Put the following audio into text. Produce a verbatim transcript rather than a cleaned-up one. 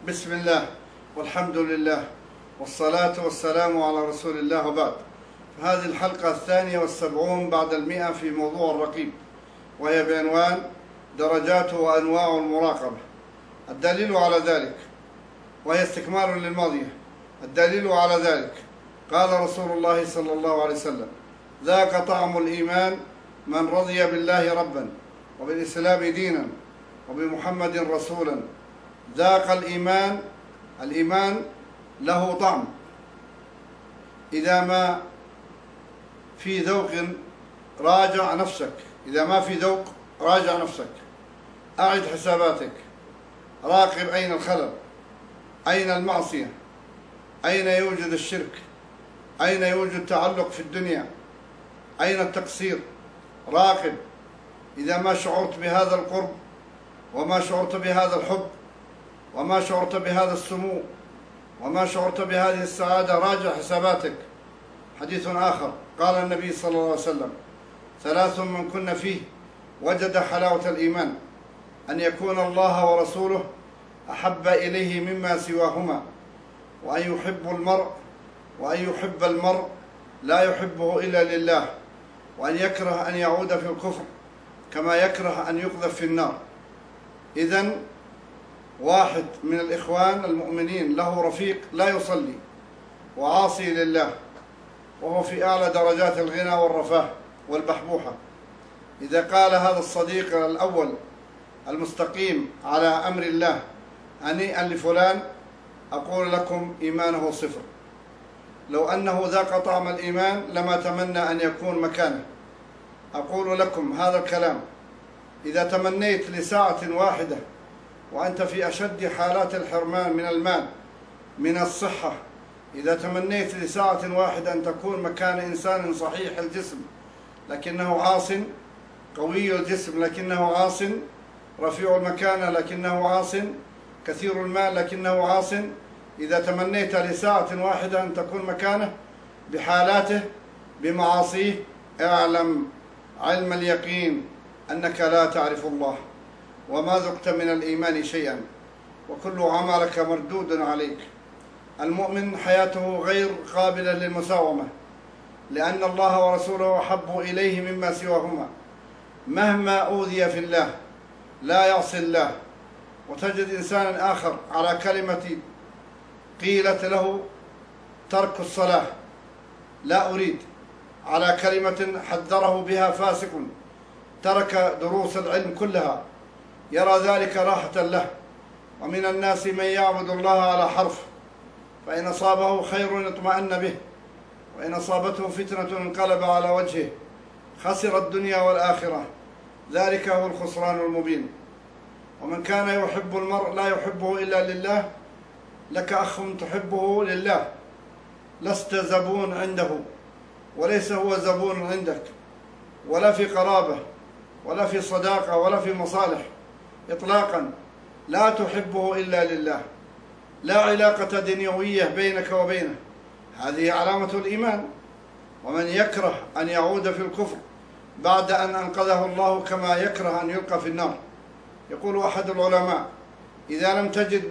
بسم الله والحمد لله والصلاة والسلام على رسول الله وبعد. هذه الحلقة الثانية والسبعون بعد المئة في موضوع الرقيب، وهي بعنوان درجات وأنواع المراقبة. الدليل على ذلك، وهي استكمال للماضية، الدليل على ذلك قال رسول الله صلى الله عليه وسلم: ذاق طعم الإيمان من رضي بالله ربا وبالإسلام دينا وبمحمد رسولا. ذاق الإيمان، الإيمان له طعم، إذا ما في ذوق راجع نفسك، إذا ما في ذوق راجع نفسك، أعد حساباتك، راقب أين الخلل، أين المعصية، أين يوجد الشرك، أين يوجد التعلق في الدنيا، أين التقصير. راقب. إذا ما شعرت بهذا القرب وما شعرت بهذا الحب وما شعرت بهذا السمو وما شعرت بهذه السعادة، راجع حساباتك. حديث آخر قال النبي صلى الله عليه وسلم: ثلاث من كن فيه وجد حلاوة الإيمان، أن يكون الله ورسوله أحب إليه مما سواهما، وأن يحب المرء وأن يحب المرء لا يحبه إلا لله، وأن يكره أن يعود في الكفر كما يكره أن يقذف في النار. إذن واحد من الإخوان المؤمنين له رفيق لا يصلي وعاصي لله، وهو في أعلى درجات الغنى والرفاه والبحبوحة. إذا قال هذا الصديق الأول المستقيم على أمر الله هنيئا لفلان، أقول لكم إيمانه صفر. لو أنه ذاق طعم الإيمان لما تمنى أن يكون مكانه. أقول لكم هذا الكلام: إذا تمنيت لساعة واحدة وأنت في أشد حالات الحرمان من المال، من الصحة، إذا تمنيت لساعة واحدة أن تكون مكان إنسان صحيح الجسم لكنه عاص، قوي الجسم لكنه عاص، رفيع المكانة لكنه عاص، كثير المال لكنه عاص، إذا تمنيت لساعة واحدة أن تكون مكانه بحالاته بمعاصيه، اعلم علم اليقين أنك لا تعرف الله وما ذقت من الإيمان شيئا، وكل عملك مردود عليك. المؤمن حياته غير قابلة للمساومة، لأن الله ورسوله أحب إليه مما سواهما. مهما أوذي في الله لا يعصي الله. وتجد إنسانا آخر على كلمة قيلت له ترك الصلاة لا أريد، على كلمة حذره بها فاسق ترك دروس العلم كلها، يرى ذلك راحة له. ومن الناس من يعبد الله على حرف، فإن أصابه خير اطمأن به، وإن أصابته فتنة انقلب على وجهه، خسر الدنيا والآخرة. ذلك هو الخسران المبين. ومن كان يحب المرء لا يحبه إلا لله، لك أخ تحبه لله، لست زبون عنده وليس هو زبون عندك، ولا في قرابة ولا في صداقة ولا في مصالح إطلاقا. لا تحبه إلا لله، لا علاقة دنيوية بينك وبينه. هذه علامة الإيمان. ومن يكره أن يعود في الكفر بعد أن أنقذه الله كما يكره أن يلقى في النار. يقول أحد العلماء: إذا لم تجد